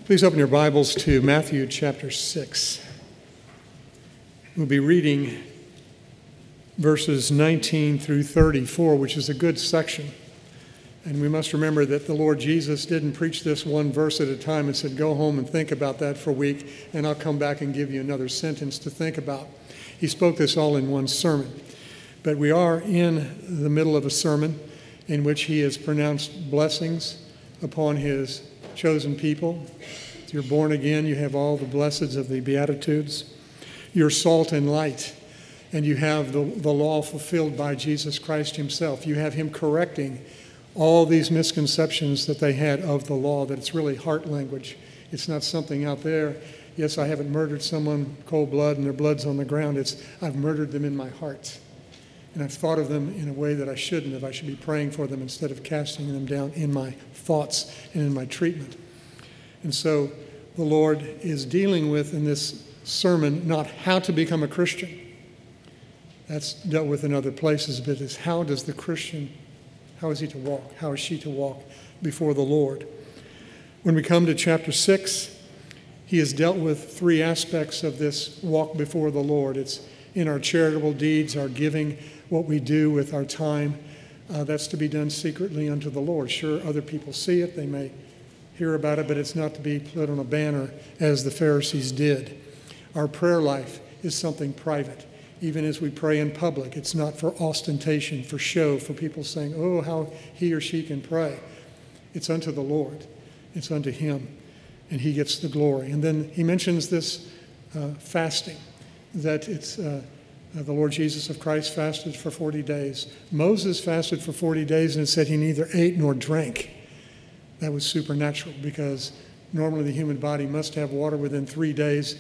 Please open your Bibles to Matthew chapter 6. We'll be reading verses 19 through 34, which is a good section. And we must remember that the Lord Jesus didn't preach this one verse at a time and said, go home and think about that for a week, and I'll come back and give you another sentence to think about. He spoke this all in one sermon. But we are in the middle of a sermon in which he has pronounced blessings upon his chosen people. If you're born again, you have all the blessings of the Beatitudes. You're salt and light, and you have the law fulfilled by Jesus Christ himself. You have him correcting all these misconceptions that they had of the law, that it's really heart language. It's not something out there. Yes, I haven't murdered someone cold blood and their blood's on the ground. It's I've murdered them in my heart. And I've thought of them in a way that I shouldn't have. I should be praying for them instead of casting them down in my thoughts and in my treatment. And so the Lord is dealing with in this sermon not how to become a Christian. That's dealt with in other places, but it's how does the Christian, how is he to walk? How is she to walk before the Lord? When we come to chapter 6, he has dealt with three aspects of this walk before the Lord. It's in our charitable deeds, our giving, what we do with our time. That's to be done secretly unto the Lord. Sure, other people see it. They may hear about it, but it's not to be put on a banner as the Pharisees did. Our prayer life is something private. Even as we pray in public, it's not for ostentation, for show, for people saying, oh, how he or she can pray. It's unto the Lord. It's unto him, and he gets the glory. And then he mentions this fasting, that it's the Lord Jesus of Christ fasted for 40 days. Moses fasted for 40 days, and it said he neither ate nor drank. That was supernatural, because normally the human body must have water within 3 days.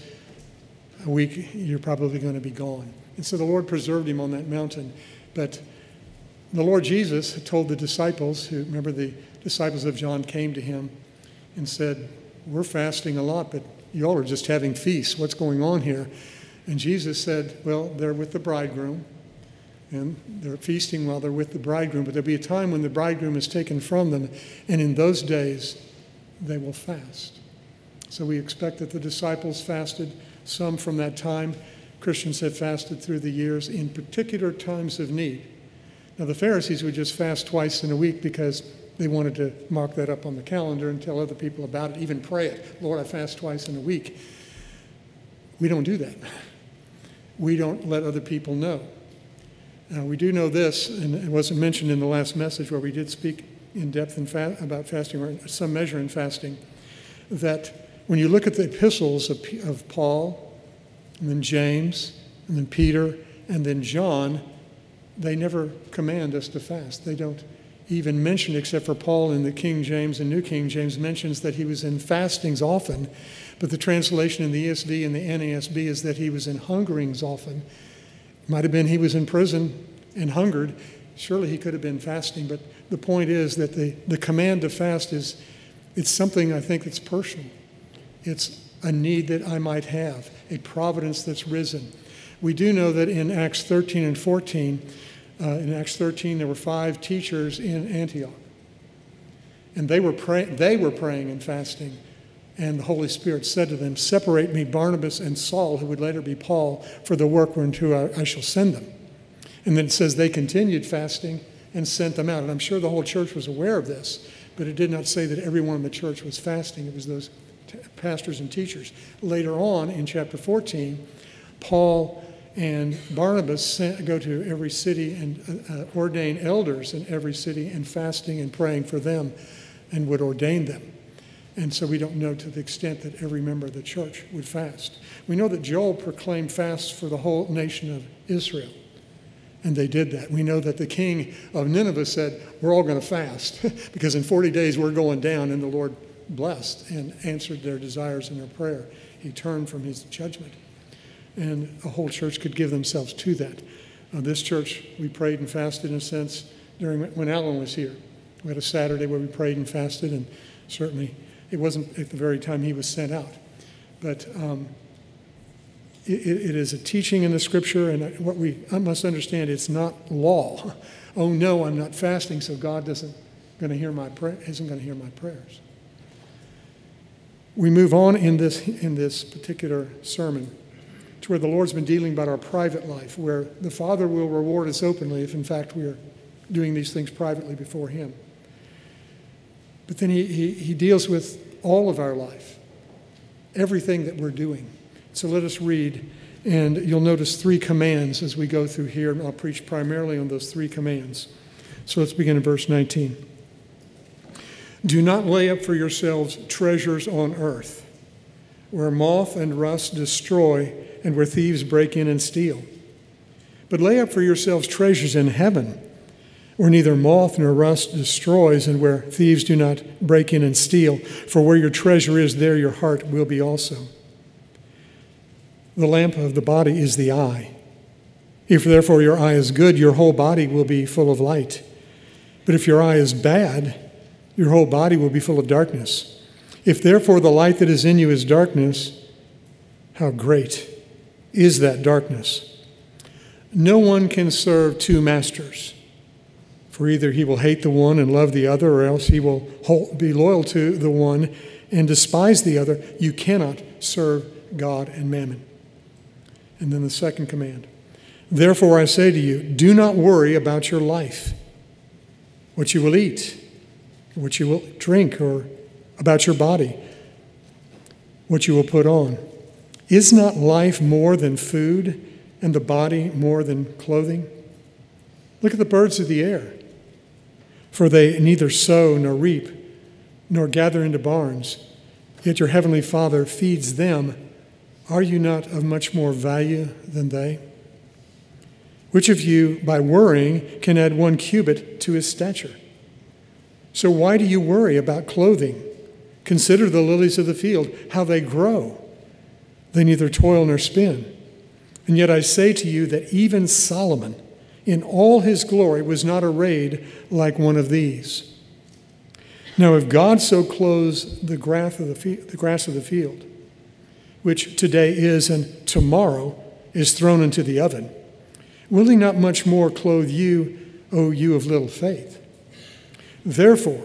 A week, you're probably going to be gone. And so the Lord preserved him on that mountain. But the Lord Jesus had told the disciples, who remember the disciples of John came to him and said, we're fasting a lot, but y'all are just having feasts. What's going on here? And Jesus said, well, they're with the bridegroom, and they're feasting while they're with the bridegroom, but there'll be a time when the bridegroom is taken from them, and in those days they will fast. So we expect that the disciples fasted some from that time. Christians have fasted through the years in particular times of need. Now the Pharisees would just fast twice in a week because they wanted to mark that up on the calendar and tell other people about it, even pray it. Lord, I fast twice in a week. We don't do that. We don't let other people know. Now, we do know this, and it wasn't mentioned in the last message where we did speak in depth about fasting, or some measure in fasting, that when you look at the epistles of Paul, and then James, and then Peter, and then John, they never command us to fast. They don't even mention, except for Paul in the King James and New King James mentions that he was in fastings often, but the translation in the ESV and the NASB is that he was in hungerings often. Might have been he was in prison and hungered. Surely he could have been fasting, but the point is that the command to fast it's something I think that's personal. It's a need that I might have, a providence that's risen. We do know that in Acts 13 and 14, in Acts 13 there were 5 teachers in Antioch, and they were praying and fasting. And the Holy Spirit said to them, separate me, Barnabas and Saul, who would later be Paul, for the work whereunto I shall send them. And then it says they continued fasting and sent them out. And I'm sure the whole church was aware of this, but it did not say that everyone in the church was fasting. It was those pastors and teachers. Later on in chapter 14, Paul and Barnabas go to every city and ordain elders in every city, and fasting and praying for them, and would ordain them. And so we don't know to the extent that every member of the church would fast. We know that Joel proclaimed fasts for the whole nation of Israel, and they did that. We know that the king of Nineveh said, we're all going to fast because in 40 days we're going down, and the Lord blessed and answered their desires and their prayer. He turned from his judgment, and a whole church could give themselves to that. This church, we prayed and fasted in a sense when Alan was here. We had a Saturday where we prayed and fasted, and certainly it wasn't at the very time he was sent out. But it is a teaching in the Scripture, and what I must understand, it's not law. Oh no, I'm not fasting, so God isn't going to hear my prayers. we move on in this particular sermon to where the Lord's been dealing about our private life, where the Father will reward us openly if in fact we are doing these things privately before him. But then he deals with all of our life, everything that we're doing. So let us read, and you'll notice 3 commands as we go through here, and I'll preach primarily on those 3 commands. So let's begin in verse 19. Do not lay up for yourselves treasures on earth, where moth and rust destroy and where thieves break in and steal. But lay up for yourselves treasures in heaven, where neither moth nor rust destroys and where thieves do not break in and steal. For where your treasure is, there your heart will be also. The lamp of the body is the eye. If therefore your eye is good, your whole body will be full of light. But if your eye is bad, your whole body will be full of darkness. If therefore the light that is in you is darkness, how great is that darkness? No one can serve 2 masters, for either he will hate the one and love the other, or else he will be loyal to the one and despise the other. You cannot serve God and mammon. And then the second command. Therefore I say to you, do not worry about your life, what you will eat, what you will drink, or about your body, what you will put on. Is not life more than food, and the body more than clothing? Look at the birds of the air, for they neither sow nor reap, nor gather into barns, yet your heavenly Father feeds them. Are you not of much more value than they? Which of you, by worrying, can add 1 cubit to his stature? So why do you worry about clothing? Consider the lilies of the field, how they grow. They neither toil nor spin. And yet I say to you that even Solomon, in all his glory, was not arrayed like one of these. Now if God so clothes the grass of the field, which today is and tomorrow is thrown into the oven, will he not much more clothe you, O you of little faith? Therefore,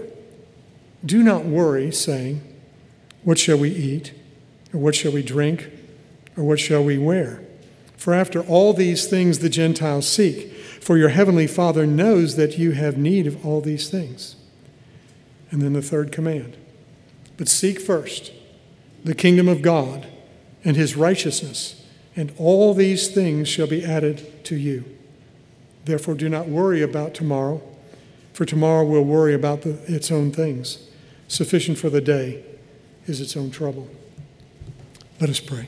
do not worry, saying, what shall we eat? Or what shall we drink? Or what shall we wear? For after all these things the Gentiles seek, for your heavenly Father knows that you have need of all these things. And then the third command. But seek first the kingdom of God and his righteousness, and all these things shall be added to you. Therefore do not worry about tomorrow, for tomorrow will worry about its own things. Sufficient for the day is its own trouble. Let us pray.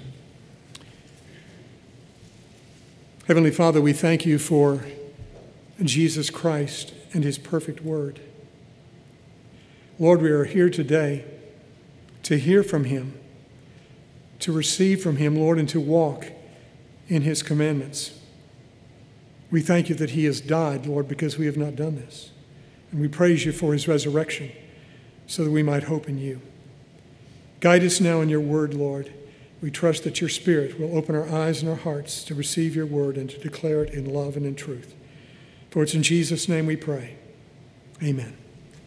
Heavenly Father, we thank you for Jesus Christ and his perfect word. Lord, we are here today to hear from him, to receive from him, Lord, and to walk in his commandments. We thank you that he has died, Lord, because we have not done this. And we praise you for his resurrection so that we might hope in you. Guide us now in your word, Lord. We trust that your Spirit will open our eyes and our hearts to receive your word and to declare it in love and in truth. For it's in Jesus' name we pray. Amen.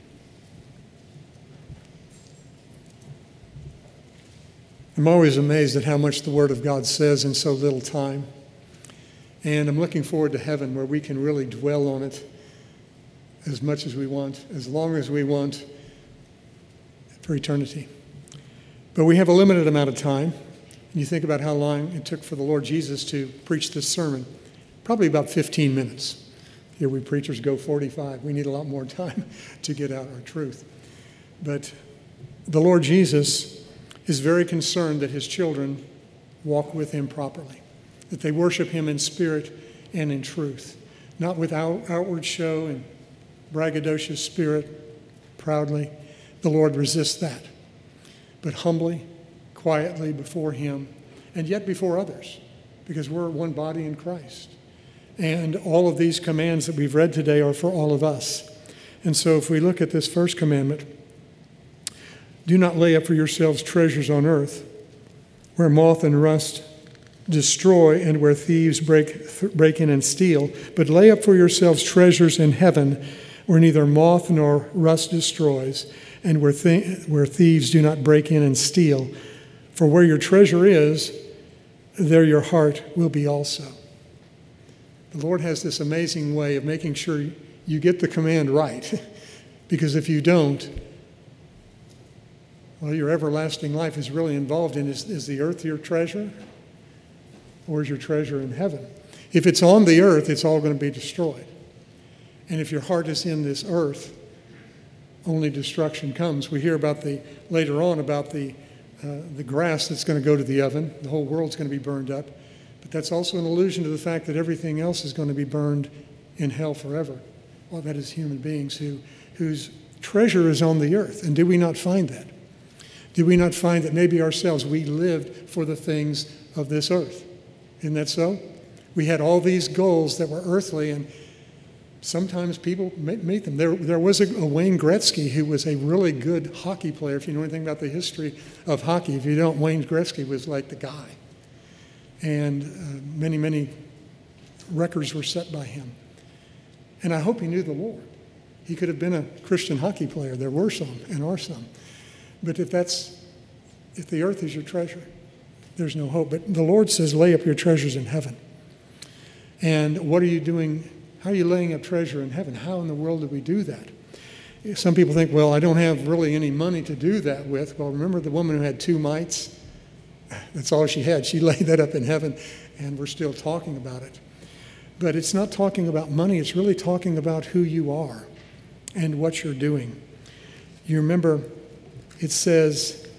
I'm always amazed at how much the Word of God says in so little time. And I'm looking forward to heaven where we can really dwell on it as much as we want, as long as we want, for eternity. But we have a limited amount of time. And you think about how long it took for the Lord Jesus to preach this sermon. Probably about 15 minutes. Here we preachers go 45. We need a lot more time to get out our truth. But the Lord Jesus is very concerned that his children walk with him properly, that they worship him in spirit and in truth, not with outward show and braggadocious spirit, proudly. The Lord resists that, but humbly, quietly before him, and yet before others, because we're one body in Christ. And all of these commands that we've read today are for all of us. And so if we look at this first commandment, do not lay up for yourselves treasures on earth, where moth and rust destroy and where thieves break in and steal, but lay up for yourselves treasures in heaven, where neither moth nor rust destroys, and where thieves do not break in and steal. For where your treasure is, there your heart will be also. The Lord has this amazing way of making sure you get the command right. Because if you don't, well, your everlasting life is really involved in, is the earth your treasure? Or is your treasure in heaven? If it's on the earth, it's all going to be destroyed. And if your heart is in this earth, only destruction comes. We hear later on about the grass that's going to go to the oven. The whole world's going to be burned up. But that's also an allusion to the fact that everything else is going to be burned in hell forever. Well, that is human beings whose treasure is on the earth. And did we not find that? Did we not find that maybe ourselves, we lived for the things of this earth? Isn't that so? We had all these goals that were earthly, and sometimes people meet them. There was a Wayne Gretzky who was a really good hockey player. If you know anything about the history of hockey, if you don't, Wayne Gretzky was like the guy. And many, many records were set by him. And I hope he knew the Lord. He could have been a Christian hockey player. There were some and are some. But if the earth is your treasure, there's no hope. But the Lord says, lay up your treasures in heaven. And what are you doing? How are you laying up treasure in heaven? How in the world do we do that? Some people think, well, I don't have really any money to do that with. Well, remember the woman who had 2 mites? That's all she had. She laid that up in heaven, and we're still talking about it. But it's not talking about money. It's really talking about who you are and what you're doing. You remember, it says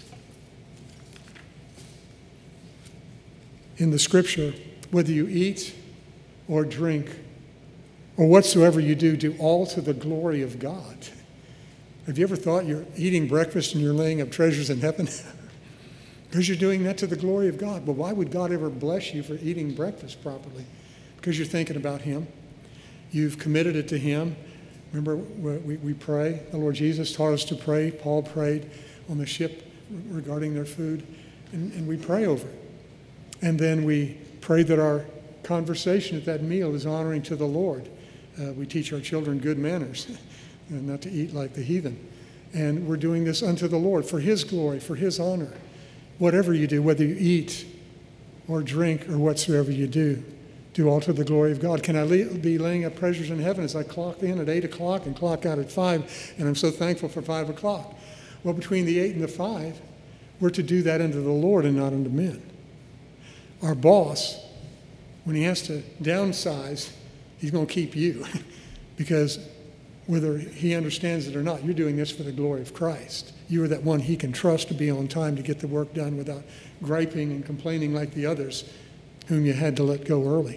in the scripture, whether you eat or drink or whatsoever you do, do all to the glory of God. Have you ever thought you're eating breakfast and you're laying up treasures in heaven? Because you're doing that to the glory of God. But why would God ever bless you for eating breakfast properly? Because you're thinking about Him. You've committed it to Him. Remember, we pray. The Lord Jesus taught us to pray. Paul prayed on the ship regarding their food. And we pray over it. And then we pray that our conversation at that meal is honoring to the Lord. We teach our children good manners, and not to eat like the heathen. And we're doing this unto the Lord for His glory, for His honor. Whatever you do, whether you eat or drink or whatsoever you do all to the glory of God. Can I be laying up treasures in heaven as I clock in at 8 o'clock and clock out at 5, and I'm so thankful for 5 o'clock? Well, between the 8 and the 5, we're to do that unto the Lord and not unto men. Our boss, when he has to downsize, he's going to keep you because whether he understands it or not, you're doing this for the glory of Christ. You are that one he can trust to be on time to get the work done without griping and complaining like the others whom you had to let go early.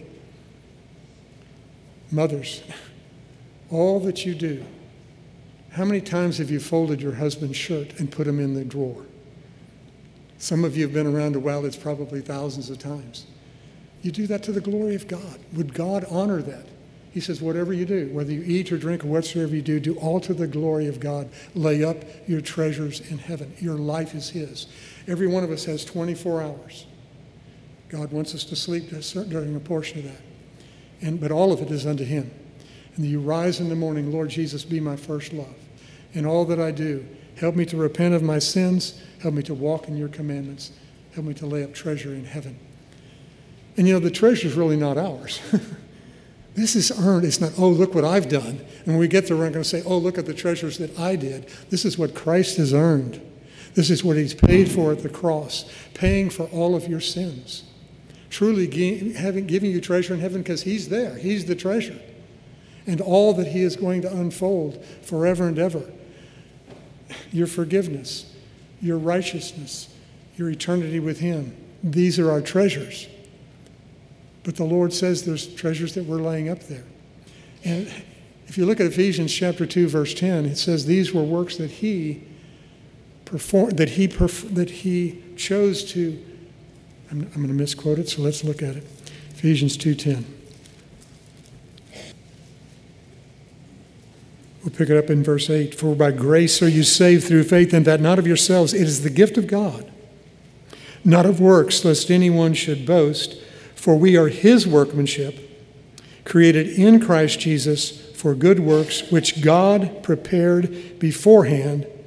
Mothers, all that you do, how many times have you folded your husband's shirt and put him in the drawer? Some of you have been around a while, it's probably thousands of times. You do that to the glory of God. Would God honor that? He says, whatever you do, whether you eat or drink or whatsoever you do all to the glory of God. Lay up your treasures in heaven. Your life is His. Every one of us has 24 hours. God wants us to sleep during a portion of that. But all of it is unto Him. And you rise in the morning, Lord Jesus, be my first love. In all that I do, help me to repent of my sins. Help me to walk in your commandments. Help me to lay up treasure in heaven. And the treasure is really not ours. This is earned. It's not, oh, look what I've done. And when we get there, we're not going to say, oh, look at the treasures that I did. This is what Christ has earned. This is what He's paid for at the cross, paying for all of your sins. Truly giving you treasure in heaven because He's there. He's the treasure. And all that He is going to unfold forever and ever. Your forgiveness, your righteousness, your eternity with Him. These are our treasures. But the Lord says there's treasures that we're laying up there. And if you look at Ephesians chapter 2, verse 10, it says these were works that He performed, that He chose to. I'm going to misquote it, so let's look at it. Ephesians 2:10. We'll pick it up in verse 8. For by grace are you saved through faith, and that not of yourselves. It is the gift of God, not of works, lest anyone should boast. For we are His workmanship, created in Christ Jesus for good works, which God prepared beforehand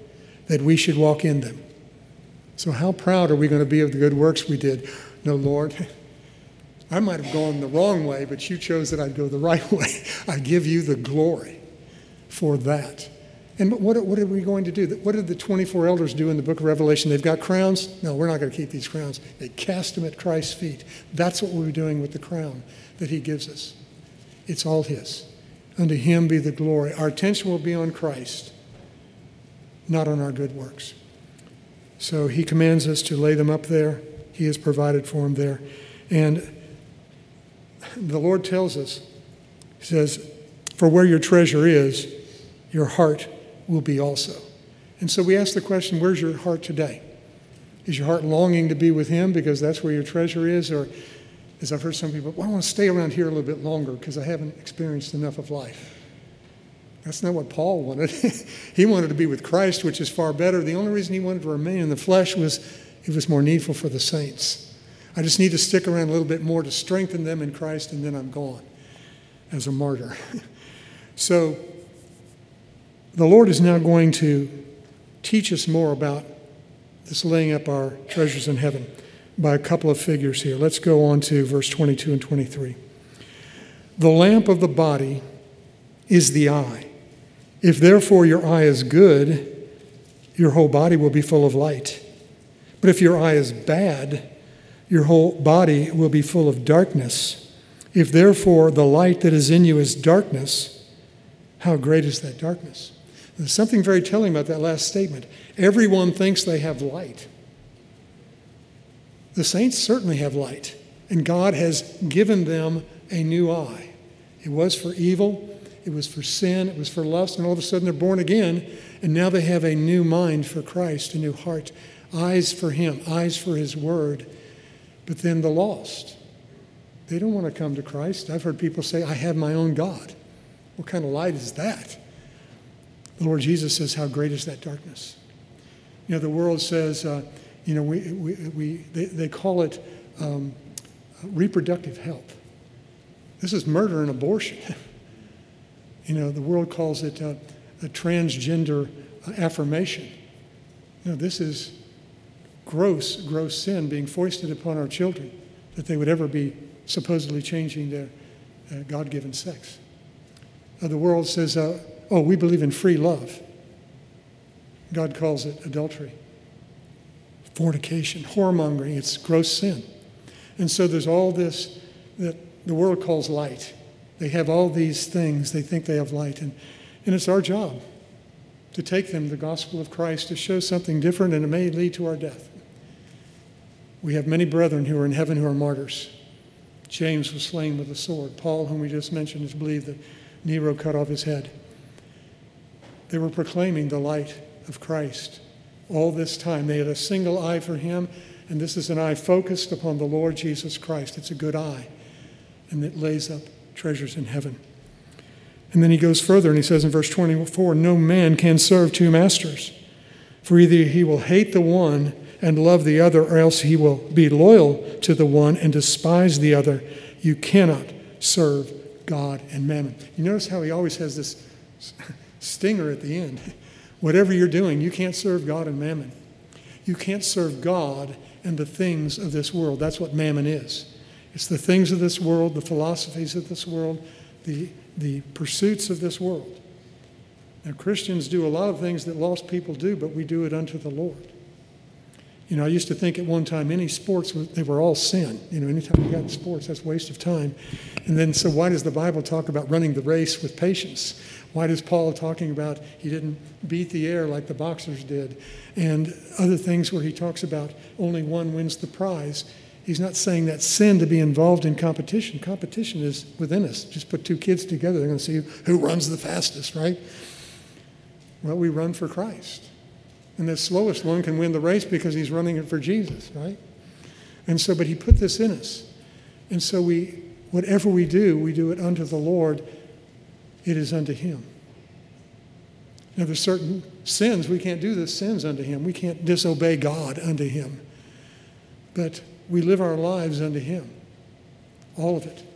that we should walk in them. So how proud are we going to be of the good works we did? No, Lord, I might have gone the wrong way, but you chose that I'd go the right way. I give you the glory for that. And what are we going to do? What did the 24 elders do in the book of Revelation? They've got crowns. No, we're not going to keep these crowns. They cast them at Christ's feet. That's what we're doing with the crown that he gives us. It's all his. Unto him be the glory. Our attention will be on Christ, not on our good works. So he commands us to lay them up there. He has provided for them there. And the Lord tells us, he says, for where your treasure is, your heart will be also. And so we ask the question, where's your heart today? Is your heart longing to be with him because that's where your treasure is? Or, as I've heard some people, well, I want to stay around here a little bit longer because I haven't experienced enough of life. That's not what Paul wanted. He wanted to be with Christ, which is far better. The only reason he wanted to remain in the flesh was it was more needful for the saints. I just need to stick around a little bit more to strengthen them in Christ, and then I'm gone as a martyr. So the Lord is now going to teach us more about this laying up our treasures in heaven by a couple of figures here. Let's go on to verse 22 and 23. The lamp of the body is the eye. If therefore your eye is good, your whole body will be full of light. But if your eye is bad, your whole body will be full of darkness. If therefore the light that is in you is darkness, how great is that darkness? There's something very telling about that last statement. Everyone thinks they have light. The saints certainly have light, and God has given them a new eye. It was for evil, it was for sin, it was for lust, and all of a sudden they're born again, and now they have a new mind for Christ, a new heart, eyes for him, eyes for his word. But then the lost, they don't want to come to Christ. I've heard people say, I have my own God. What kind of light is that? The Lord Jesus says, how great is that darkness? You know, the world says, they call it reproductive health. This is murder and abortion. You know, the world calls it a transgender affirmation. You know, this is gross sin being foisted upon our children, that they would ever be supposedly changing their God-given sex. The world says, we believe in free love. God calls it adultery, fornication, whoremongering. It's gross sin. And so there's all this that the world calls light. They have all these things. They think they have light. And it's our job to take them the gospel of Christ, to show something different, and it may lead to our death. We have many brethren who are in heaven who are martyrs. James was slain with a sword. Paul, whom we just mentioned, is believed that Nero cut off his head. They were proclaiming the light of Christ all this time. They had a single eye for him, and this is an eye focused upon the Lord Jesus Christ. It's a good eye, and it lays up treasures in heaven. And then he goes further, and he says in verse 24, no man can serve two masters, for either he will hate the one and love the other, or else he will be loyal to the one and despise the other. You cannot serve God and mammon. You notice how he always has this stinger at the end. Whatever you're doing, you can't serve God and mammon. You can't serve God and the things of this world. That's what mammon is. It's the things of this world, the philosophies of this world, the pursuits of this world. Now, Christians do a lot of things that lost people do, but we do it unto the Lord. You know, I used to think at one time any sports, they were all sin. You know, anytime you got in sports, that's a waste of time. And then, so why does the Bible talk about running the race with patience? Why does Paul talking about he didn't beat the air like the boxers did? And other things where he talks about only one wins the prize. He's not saying that's sin to be involved in competition. Competition is within us. Just put two kids together, they're going to see who runs the fastest, right? Well, we run for Christ. And the slowest one can win the race because he's running it for Jesus, right? And so, but he put this in us. And so whatever we do it unto the Lord. It is unto him. Now, there's certain sins, we can't do the sins unto him. We can't disobey God unto him. But we live our lives unto him. All of it.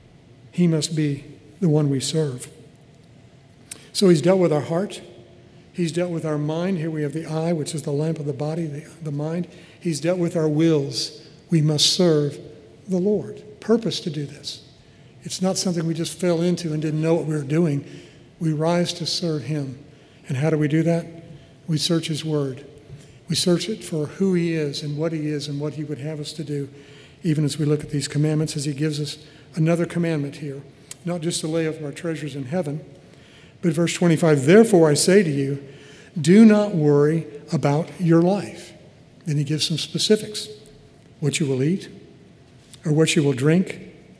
He must be the one we serve. So he's dealt with our heart. He's dealt with our mind. Here we have the eye, which is the lamp of the body, the mind. He's dealt with our wills. We must serve the Lord. Purpose to do this. It's not something we just fell into and didn't know what we were doing. We rise to serve him. And how do we do that? We search his word. We search it for who he is and what he would have us to do, even as we look at these commandments, as he gives us another commandment here, not just to lay up our treasures in heaven, but verse 25, therefore I say to you, do not worry about your life. Then he gives some specifics, what you will eat or what you will drink,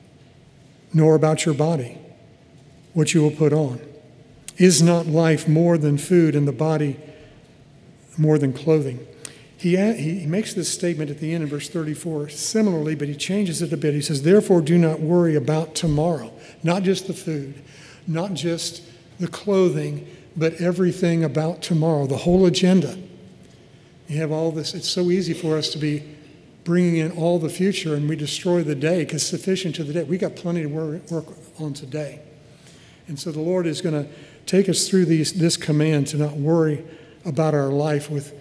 nor about your body, what you will put on. Is not life more than food and the body more than clothing? He makes this statement at the end in verse 34 similarly, but he changes it a bit. He says, therefore do not worry about tomorrow. Not just the food, not just the clothing, but everything about tomorrow, the whole agenda. You have all this. It's so easy for us to be bringing in all the future, and we destroy the day because sufficient to the day. We got plenty to work on today. And so the Lord is going to take us through this command to not worry about our life with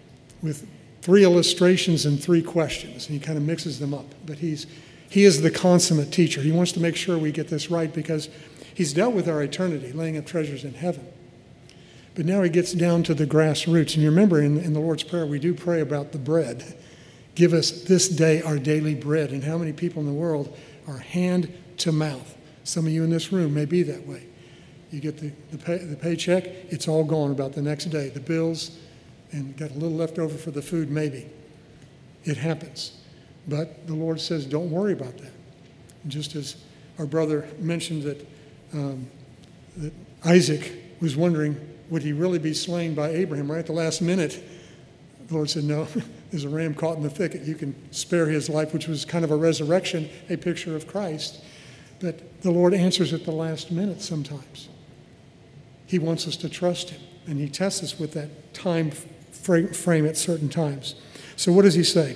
3 illustrations and 3 questions. And he kind of mixes them up. But he is the consummate teacher. He wants to make sure we get this right because he's dealt with our eternity, laying up treasures in heaven. But now he gets down to the grassroots. And you remember in the Lord's Prayer, we do pray about the bread. Give us this day our daily bread. And how many people in the world are hand to mouth? Some of you in this room may be that way. You get the paycheck, it's all gone about the next day. The bills, and got a little left over for the food maybe. It happens. But the Lord says, don't worry about that. Just as our brother mentioned that Isaac was wondering, would he really be slain by Abraham right at the last minute? The Lord said, no, there's a ram caught in the thicket. You can spare his life, which was kind of a resurrection, a picture of Christ. But the Lord answers at the last minute sometimes. He wants us to trust him, and he tests us with that time frame at certain times. So what does he say?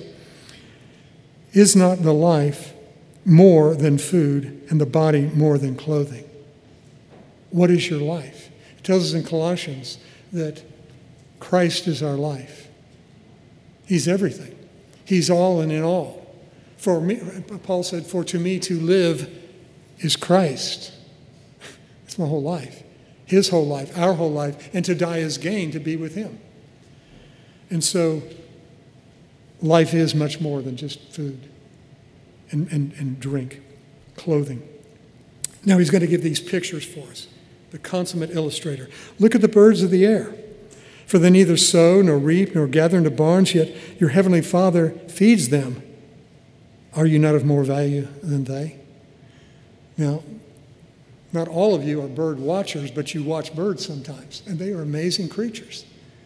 Is not the life more than food and the body more than clothing? What is your life? It tells us in Colossians that Christ is our life. He's everything. He's all and in all. For me, Paul said, for to me to live is Christ. It's my whole life. His whole life, our whole life, and to die is gain, to be with him. And so life is much more than just food and drink, clothing. Now he's going to give these pictures for us, the consummate illustrator. Look at the birds of the air. For they neither sow nor reap nor gather into barns, yet your heavenly Father feeds them. Are you not of more value than they? Now, not all of you are bird watchers, but you watch birds sometimes, and they are amazing creatures.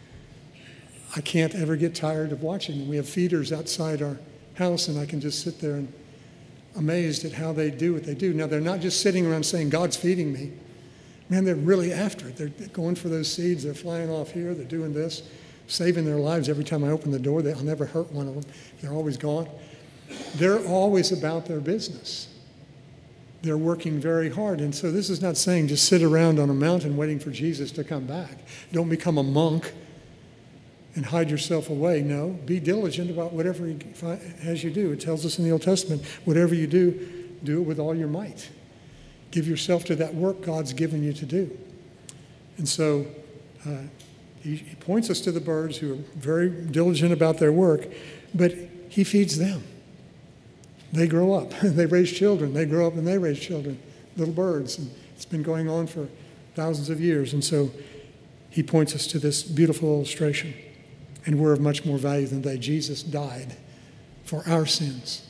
I can't ever get tired of watching them. We have feeders outside our house, and I can just sit there and amazed at how they do what they do. Now, they're not just sitting around saying, God's feeding me. Man, they're really after it. They're going for those seeds. They're flying off here. They're doing this, saving their lives every time I open the door. I'll never hurt one of them. They're always gone. They're always about their business. They're working very hard. And so this is not saying just sit around on a mountain waiting for Jesus to come back. Don't become a monk and hide yourself away. No, be diligent about whatever he has you do. It tells us in the Old Testament, whatever you do, do it with all your might. Give yourself to that work God's given you to do. And so he points us to the birds who are very diligent about their work, but he feeds them. They grow up. They raise children. They grow up and they raise children, little birds. And it's been going on for thousands of years. And so he points us to this beautiful illustration. And we're of much more value than they. Jesus died for our sins.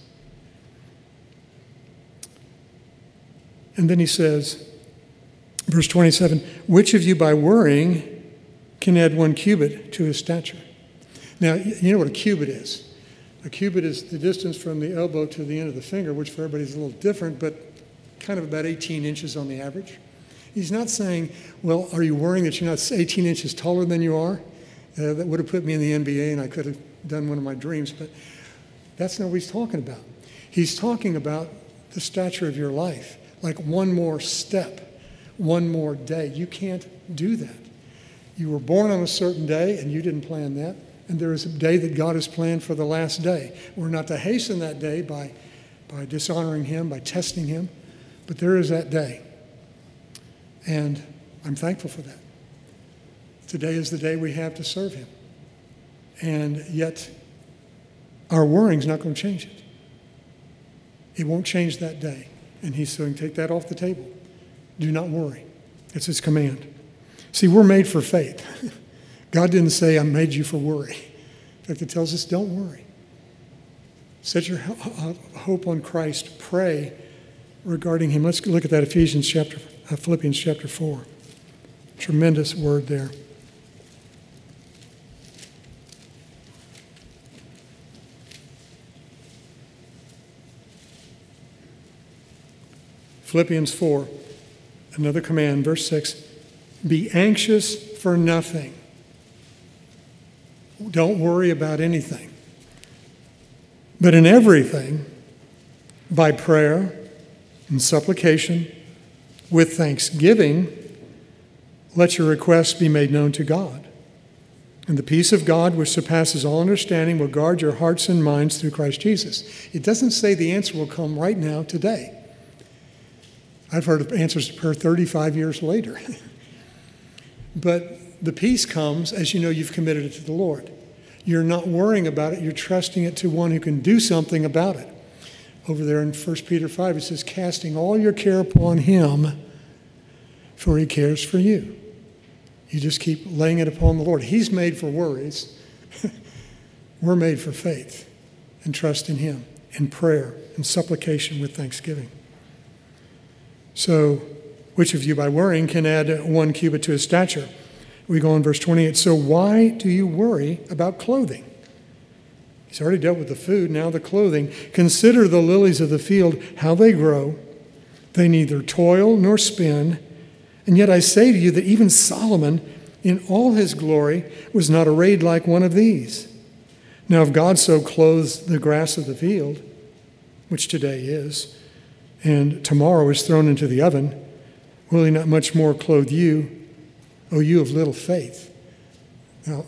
And then he says, verse 27, which of you by worrying can add 1 cubit to his stature? Now, you know what a cubit is. A cubit is the distance from the elbow to the end of the finger, which for everybody is a little different, but kind of about 18 inches on the average. He's not saying, well, are you worrying that you're not 18 inches taller than you are? That would have put me in the NBA and I could have done one of my dreams, but that's not what he's talking about. He's talking about the stature of your life, like one more step, one more day. You can't do that. You were born on a certain day, and you didn't plan that. And there is a day that God has planned for the last day. We're not to hasten that day by dishonoring him, by testing him, but there is that day. And I'm thankful for that. Today is the day we have to serve him. And yet, our worrying's not going to change it. It won't change that day. And he's saying, take that off the table. Do not worry. It's his command. See, we're made for faith. God didn't say, I made you for worry. In fact, it tells us, don't worry. Set your hope on Christ. Pray regarding him. Let's look at that Philippians chapter 4. Tremendous word there. Philippians 4, another command, verse 6. Be anxious for nothing. Don't worry about anything. But in everything, by prayer and supplication, with thanksgiving, let your requests be made known to God. And the peace of God, which surpasses all understanding, will guard your hearts and minds through Christ Jesus. It doesn't say the answer will come right now, today. I've heard of answers to prayer 35 years later. But the peace comes as you know you've committed it to the Lord. You're not worrying about it. You're trusting it to one who can do something about it. Over there in 1 Peter 5, it says, casting all your care upon him, for he cares for you. You just keep laying it upon the Lord. He's made for worries. We're made for faith and trust in him, and prayer and supplication with thanksgiving. So, which of you by worrying can add 1 cubit to his stature? We go on verse 28. So why do you worry about clothing? He's already dealt with the food, now the clothing. Consider the lilies of the field, how they grow. They neither toil nor spin. And yet I say to you that even Solomon, in all his glory, was not arrayed like one of these. Now if God so clothes the grass of the field, which today is, and tomorrow is thrown into the oven, will he not much more clothe you, O you of little faith? Now,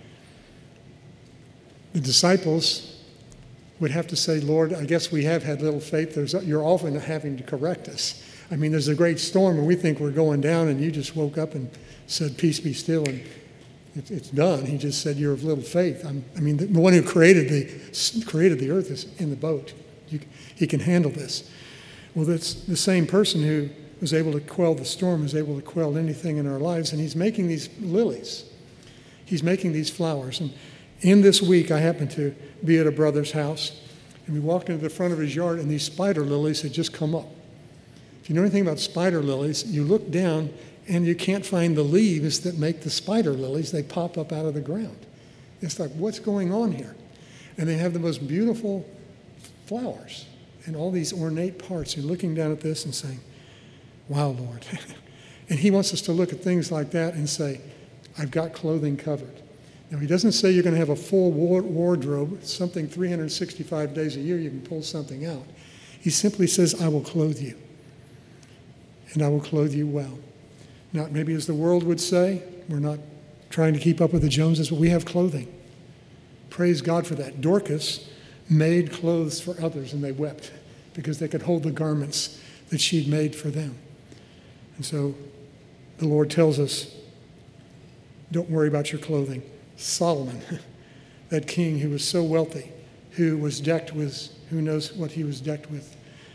the disciples would have to say, Lord, I guess we have had little faith. You're often having to correct us. I mean, there's a great storm and we think we're going down, and you just woke up and said, peace be still, and it's done. He just said, you're of little faith. The one who created the earth is in the boat. He can handle this. Well, that's the same person who was able to quell the storm, is able to quell anything in our lives, and he's making these lilies. He's making these flowers. And in this week, I happened to be at a brother's house, and we walked into the front of his yard, and these spider lilies had just come up. If you know anything about spider lilies, you look down, and you can't find the leaves that make the spider lilies. They pop up out of the ground. It's like, what's going on here? And they have the most beautiful flowers and all these ornate parts. You're looking down at this and saying, wow, Lord. And he wants us to look at things like that and say, I've got clothing covered. Now, he doesn't say you're going to have a full wardrobe, something 365 days a year, you can pull something out. He simply says, I will clothe you. And I will clothe you well. Not maybe as the world would say, we're not trying to keep up with the Joneses, but we have clothing. Praise God for that. Dorcas made clothes for others, and they wept because they could hold the garments that she'd made for them. And so the Lord tells us, don't worry about your clothing. Solomon, that king who was so wealthy, who was decked with, who knows what he was decked with,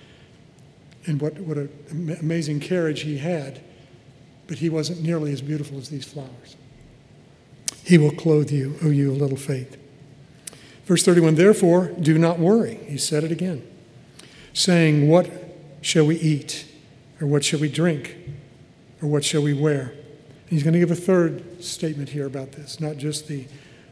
and what an amazing carriage he had, but he wasn't nearly as beautiful as these flowers. He will clothe you, O you of little faith. Verse 31, therefore, do not worry. He said it again, saying, what shall we eat? Or what shall we drink? Or what shall we wear? And he's going to give a third statement here about this, not just the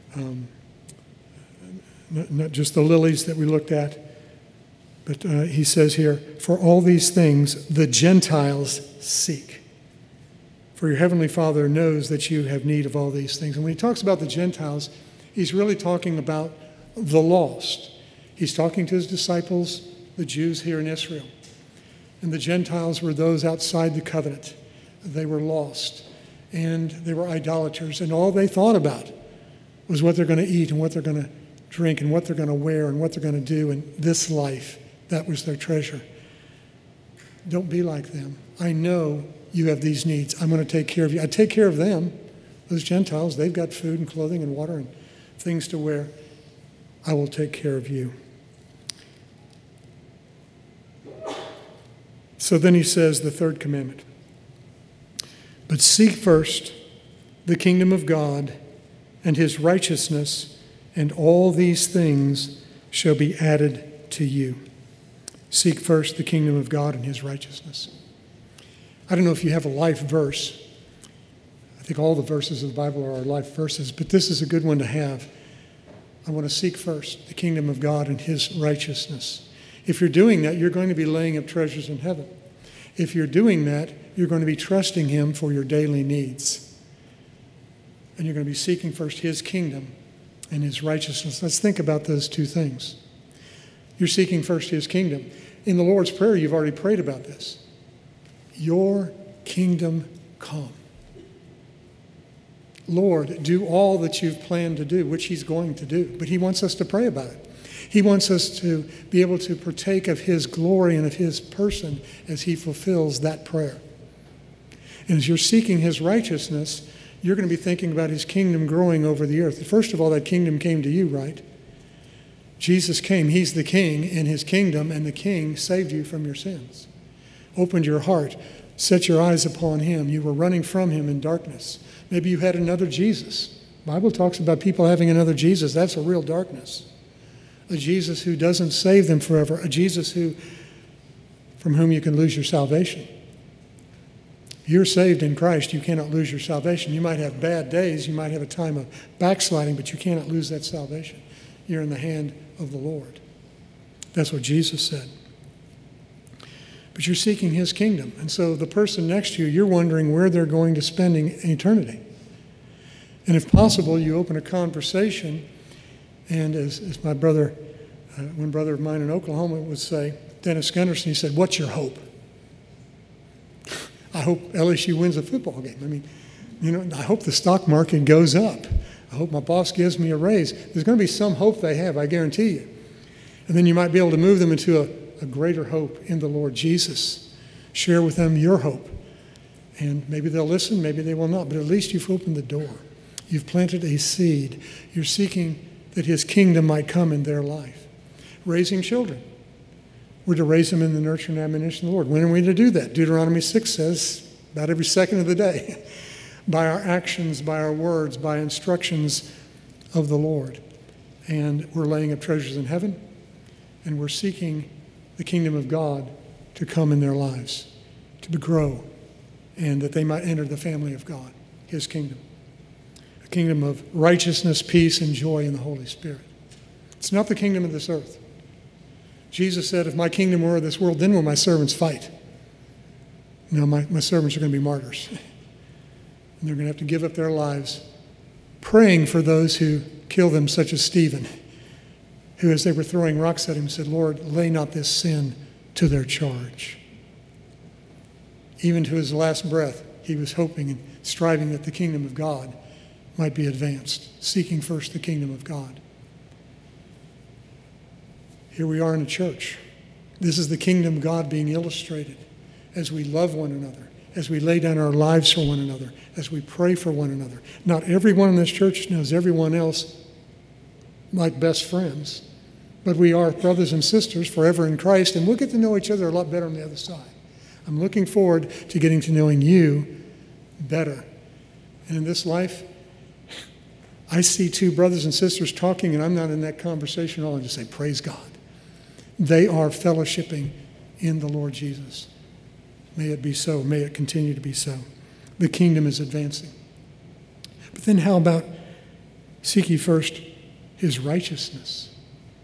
lilies that we looked at, but he says here, for all these things the Gentiles seek. For your heavenly Father knows that you have need of all these things. And when he talks about the Gentiles, he's really talking about the lost. He's talking to his disciples, the Jews here in Israel. And the Gentiles were those outside the covenant. They were lost. and they were idolaters, and all they thought about was what they're going to eat and what they're going to drink and what they're going to wear and what they're going to do in this life. That was their treasure. Don't be like them. I know you have these needs. I'm going to take care of you. I take care of them. Those Gentiles, they've got food and clothing and water and things to wear. I will take care of you. So then he says the third commandment. But seek first the kingdom of God and his righteousness, and all these things shall be added to you. Seek first the kingdom of God and his righteousness. I don't know if you have a life verse. I think all the verses of the Bible are life verses, but this is a good one to have. I want to seek first the kingdom of God and his righteousness. If you're doing that, you're going to be laying up treasures in heaven. If you're doing that, you're going to be trusting him for your daily needs. And you're going to be seeking first his kingdom and his righteousness. Let's think about those two things. You're seeking first his kingdom. In the Lord's Prayer, you've already prayed about this. Your kingdom come. Lord, do all that you've planned to do, which he's going to do. But he wants us to pray about it. He wants us to be able to partake of his glory and of his person as he fulfills that prayer. And as you're seeking his righteousness, you're going to be thinking about his kingdom growing over the earth. First of all, that kingdom came to you, right? Jesus came. He's the king in his kingdom, and the king saved you from your sins. Opened your heart. Set your eyes upon him. You were running from him in darkness. Maybe you had another Jesus. The Bible talks about people having another Jesus. That's a real darkness. A Jesus who doesn't save them forever. A Jesus from whom you can lose your salvation. If you're saved in Christ, you cannot lose your salvation. You might have bad days. You might have a time of backsliding, but you cannot lose that salvation. You're in the hand of the Lord. That's what Jesus said. But you're seeking his kingdom. And so the person next to you, you're wondering where they're going to spend eternity. And if possible, you open a conversation. And as my brother, one brother of mine in Oklahoma would say, Dennis Gunderson, he said, "What's your hope?" I hope LSU wins a football game. I hope the stock market goes up. I hope my boss gives me a raise. There's going to be some hope they have, I guarantee you. And then you might be able to move them into a greater hope in the Lord Jesus. Share with them your hope. And maybe they'll listen, maybe they will not, but at least you've opened the door. You've planted a seed. You're seeking that his kingdom might come in their life. Raising children. We're to raise them in the nurture and admonition of the Lord. When are we to do that? Deuteronomy 6 says, about every second of the day. By our actions, by our words, by instructions of the Lord. And we're laying up treasures in heaven, and we're seeking the kingdom of God to come in their lives, to grow, and that they might enter the family of God, his kingdom. A kingdom of righteousness, peace, and joy in the Holy Spirit. It's not the kingdom of this earth. Jesus said, if my kingdom were of this world, then will my servants fight. No, my servants are going to be martyrs. And they're going to have to give up their lives praying for those who kill them, such as Stephen, who, as they were throwing rocks at him, said, Lord, lay not this sin to their charge. Even to his last breath, he was hoping and striving that the kingdom of God might be advanced, seeking first the kingdom of God. Here we are in a church. This is the kingdom of God being illustrated as we love one another, as we lay down our lives for one another, as we pray for one another. Not everyone in this church knows everyone else like best friends, but we are brothers and sisters forever in Christ, and we'll get to know each other a lot better on the other side. I'm looking forward to getting to knowing you better. And in this life, I see two brothers and sisters talking, and I'm not in that conversation at all. I just say, praise God. They are fellowshipping in the Lord Jesus. May it be so. May it continue to be so. The kingdom is advancing. But then how about seek ye first his righteousness?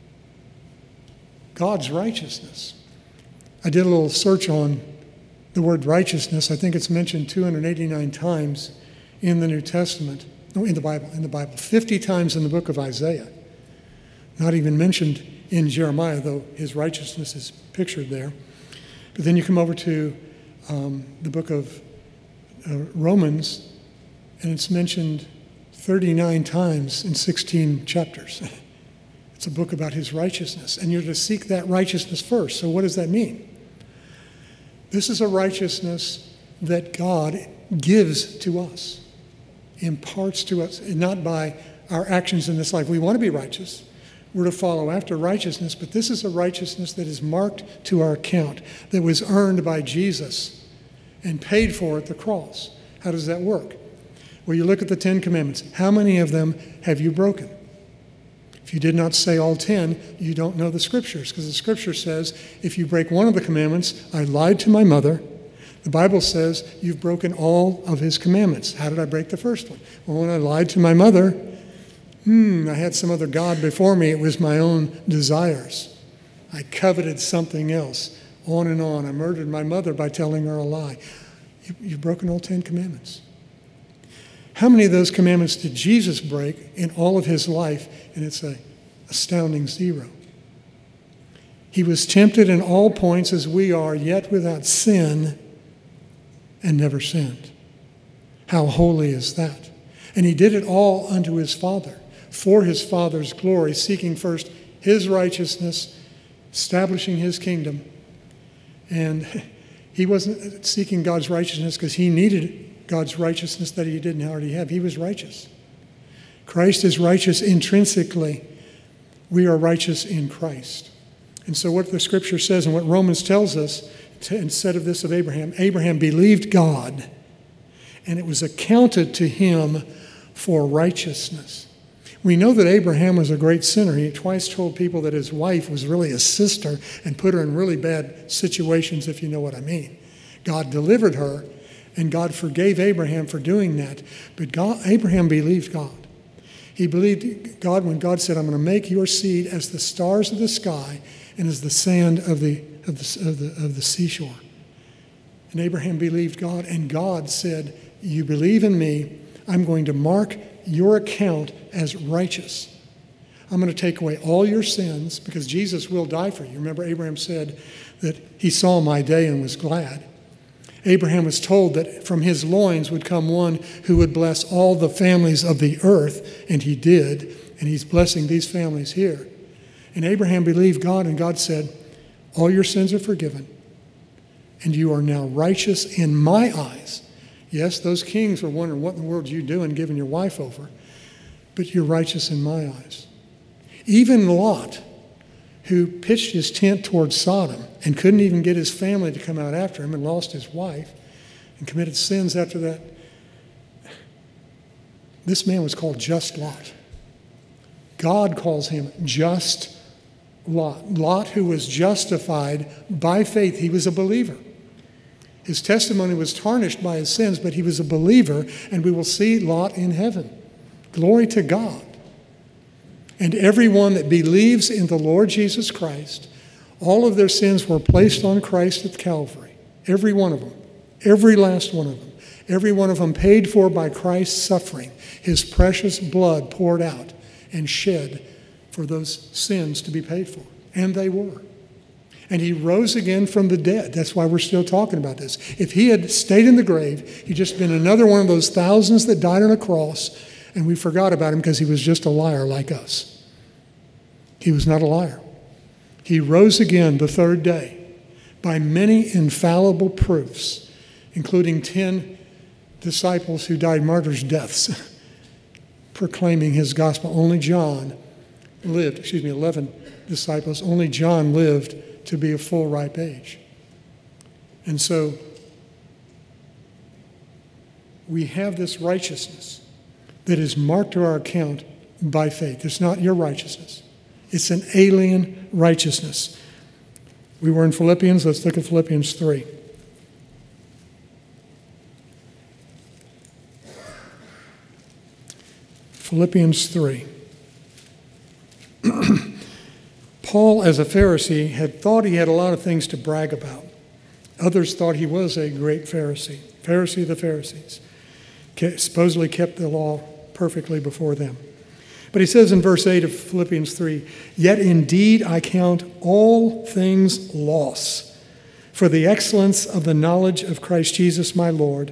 God's righteousness. I did a little search on the word righteousness. I think it's mentioned 289 times in the New Testament. No, in the Bible. 50 times in the book of Isaiah. Not even mentioned in Jeremiah, though his righteousness is pictured there. But then you come over to the book of Romans, And it's mentioned 39 times in 16 chapters. It's a book about his righteousness, and you're to seek that righteousness first. So what does that mean? This is a righteousness that God gives to us, imparts to us, and not by our actions in this life. We want to be righteous. We're to follow after righteousness, but this is a righteousness that is marked to our account, that was earned by Jesus and paid for at the cross. How does that work? Well, you look at the 10 Commandments. How many of them have you broken? If you did not say all 10, you don't know the Scriptures, because the Scripture says, if you break one of the commandments, I lied to my mother. The Bible says you've broken all of his commandments. How did I break the first one? Well, when I lied to my mother, I had some other God before me. It was my own desires. I coveted something else. On and on. I murdered my mother by telling her a lie. You've broken all 10 commandments. How many of those commandments did Jesus break in all of his life? And it's an astounding 0. He was tempted in all points as we are, yet without sin, and never sinned. How holy is that? And he did it all unto his Father, for his Father's glory, seeking first his righteousness, establishing his kingdom. And he wasn't seeking God's righteousness because he needed God's righteousness that he didn't already have. He was righteous. Christ is righteous intrinsically. We are righteous in Christ. And so what the Scripture says and what Romans tells us, instead of this of Abraham, Abraham believed God, and it was accounted to him for righteousness. We know that Abraham was a great sinner. He twice told people that his wife was really his sister and put her in really bad situations, if you know what I mean. God delivered her, and God forgave Abraham for doing that. But Abraham believed God. He believed God when God said, I'm going to make your seed as the stars of the sky and as the sand of the seashore. And Abraham believed God, and God said, you believe in me, I'm going to mark your account as righteous. I'm going to take away all your sins because Jesus will die for you. Remember, Abraham said that he saw my day and was glad. Abraham was told that from his loins would come one who would bless all the families of the earth, and he did, and he's blessing these families here. And Abraham believed God, and God said, all your sins are forgiven, and you are now righteous in my eyes. Yes, those kings were wondering, what in the world are you doing giving your wife over? But you're righteous in my eyes. Even Lot, who pitched his tent towards Sodom and couldn't even get his family to come out after him and lost his wife and committed sins after that. This man was called Just Lot. God calls him Just Lot. Lot, who was justified by faith. He was a believer. His testimony was tarnished by his sins, but he was a believer, and we will see Lot in heaven. Glory to God. And everyone that believes in the Lord Jesus Christ, all of their sins were placed on Christ at Calvary. Every one of them. Every last one of them. Every one of them paid for by Christ's suffering. His precious blood poured out and shed for those sins to be paid for. And they were. And he rose again from the dead. That's why we're still talking about this. If he had stayed in the grave, he'd just been another one of those thousands that died on a cross, and we forgot about him because he was just a liar like us. He was not a liar. He rose again the third day by many infallible proofs, including 10 disciples who died martyrs' deaths, proclaiming his gospel. 11 disciples. Only John lived to be a full ripe age. And so we have this righteousness that is marked to our account by faith. It's not your righteousness. It's an alien righteousness. We were in Philippians. Let's look at Philippians 3. Philippians 3. Paul, as a Pharisee, had thought he had a lot of things to brag about. Others thought he was a great Pharisee. Pharisee of the Pharisees. Supposedly kept the law perfectly before them. But he says in verse 8 of Philippians 3, "Yet indeed I count all things loss for the excellence of the knowledge of Christ Jesus my Lord,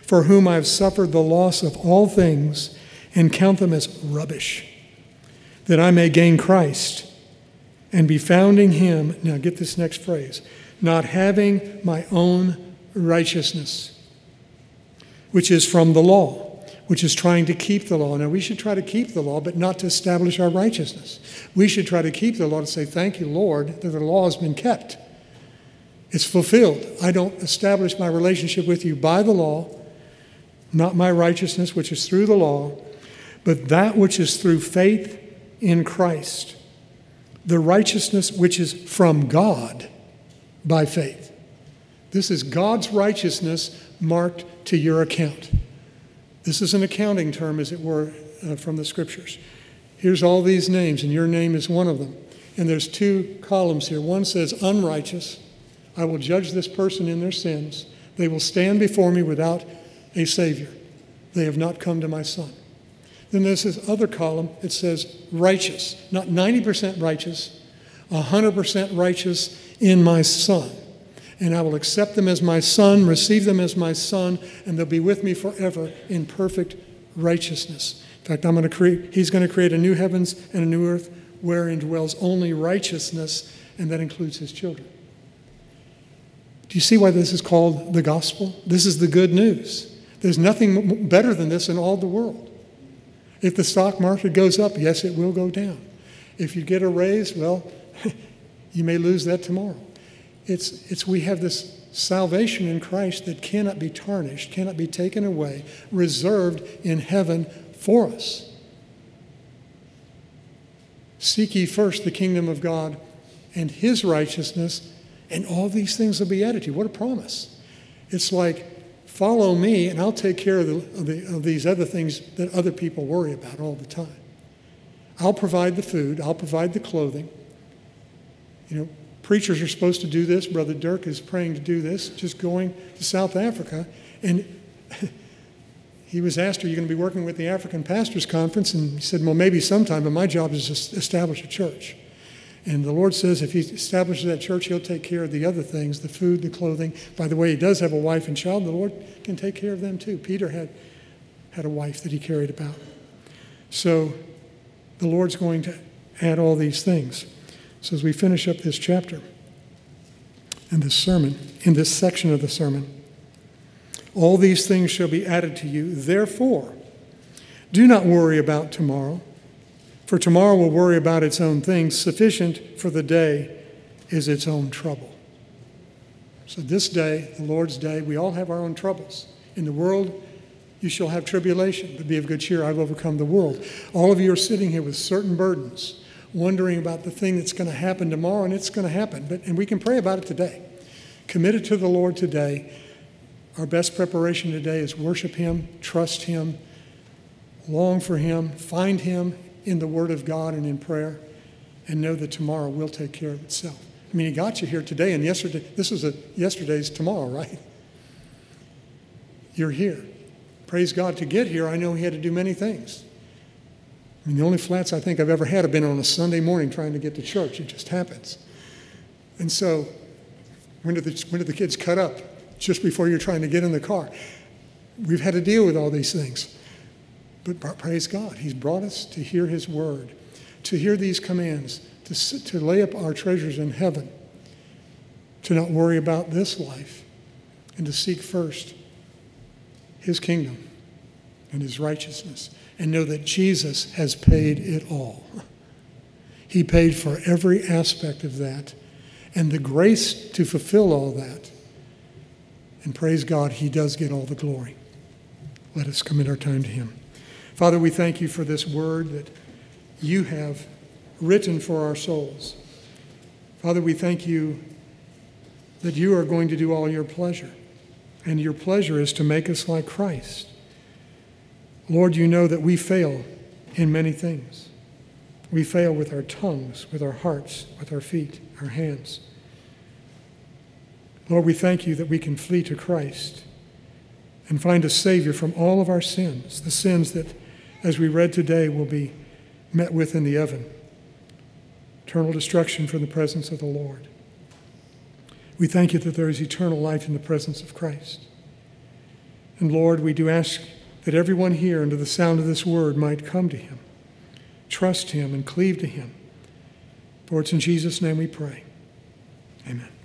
for whom I have suffered the loss of all things and count them as rubbish, that I may gain Christ and be found in him. Now get this next phrase, not having my own righteousness, which is from the law, which is trying to keep the law. Now we should try to keep the law, but not to establish our righteousness. We should try to keep the law to say, thank you, Lord, that the law has been kept. It's fulfilled. I don't establish my relationship with you by the law, not my righteousness, which is through the law, but that which is through faith in Christ, the righteousness which is from God by faith. This is God's righteousness marked to your account. This is an accounting term, as it were, from the Scriptures. Here's all these names, and your name is one of them. And there's two columns here. One says unrighteous. I will judge this person in their sins. They will stand before me without a Savior. They have not come to my Son. Then there's this other column. It says righteous. Not 90% righteous, 100% righteous in my Son. And I will accept them as my Son, receive them as my Son, and they'll be with me forever in perfect righteousness. In fact, he's going to create a new heavens and a new earth wherein dwells only righteousness, and that includes his children. Do you see why this is called the gospel? This is the good news. There's nothing better than this in all the world. If the stock market goes up, yes, it will go down. If you get a raise, well, you may lose that tomorrow. We have this salvation in Christ that cannot be tarnished, cannot be taken away, reserved in heaven for us. Seek ye first the kingdom of God and his righteousness, and all these things will be added to you. What a promise. It's like, follow me and I'll take care of these other things that other people worry about all the time. I'll provide the food. I'll provide the clothing. Preachers are supposed to do this. Brother Dirk is praying to do this, just going to South Africa. And he was asked, are you going to be working with the African Pastors Conference? And he said, well, maybe sometime, but my job is to establish a church. And the Lord says if he establishes that church, he'll take care of the other things, the food, the clothing. By the way, he does have a wife and child. The Lord can take care of them too. Peter had a wife that he carried about. So the Lord's going to add all these things. So as we finish up this chapter and this sermon, in this section of the sermon, all these things shall be added to you. Therefore, do not worry about tomorrow, for tomorrow will worry about its own things. Sufficient for the day is its own trouble. So this day, the Lord's day, we all have our own troubles. In the world, you shall have tribulation, but be of good cheer, I've overcome the world. All of you are sitting here with certain burdens, wondering about the thing that's going to happen tomorrow, and it's going to happen. And we can pray about it today. Commit it to the Lord today. Our best preparation today is worship him, trust him, long for him, find him in the Word of God and in prayer, and know that tomorrow will take care of itself. I mean, he got you here today, and yesterday, yesterday's tomorrow, right? You're here. Praise God. To get here, I know he had to do many things. I mean, the only flats I think I've ever had have been on a Sunday morning trying to get to church. It just happens. And so, when did the kids cut up? Just before you're trying to get in the car. We've had to deal with all these things. But praise God, he's brought us to hear his word, to hear these commands, to lay up our treasures in heaven, to not worry about this life, and to seek first his kingdom and his righteousness, and know that Jesus has paid it all. He paid for every aspect of that, and the grace to fulfill all that. And praise God, he does get all the glory. Let us commit our time to him. Father, we thank you for this word that you have written for our souls. Father, we thank you that you are going to do all your pleasure, and your pleasure is to make us like Christ. Lord, you know that we fail in many things. We fail with our tongues, with our hearts, with our feet, our hands. Lord, we thank you that we can flee to Christ and find a Savior from all of our sins, the sins that, as we read today, will be met with in the oven. Eternal destruction from the presence of the Lord. We thank you that there is eternal life in the presence of Christ. And Lord, we do ask that everyone here under the sound of this word might come to him, trust him, and cleave to him. For it's in Jesus' name we pray. Amen.